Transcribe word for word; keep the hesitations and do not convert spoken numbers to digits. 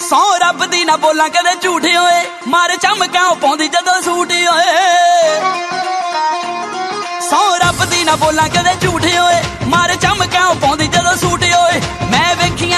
ਸੌ ਰੱਬ ਦੀ ਨਾ ਬੋਲਾਂ ਕਦੇ ਝੂਠ ਓਏ, ਮਾਰ ਚਮਕਾਂ ਪਾਉਂਦੀ ਜਦੋਂ ਸੂਟ ਓਏ। ਸੌ ਰੱਬ ਦੀ ਨਾ ਬੋਲਾਂ ਕਦੇ ਝੂਠ ਓਏ, ਮਾਰ ਚਮਕਾਂ ਪਾਉਂਦੀ ਜਦੋਂ ਸੂਟ ਓਏ। ਮੈਂ ਵੇਖੀਆਂ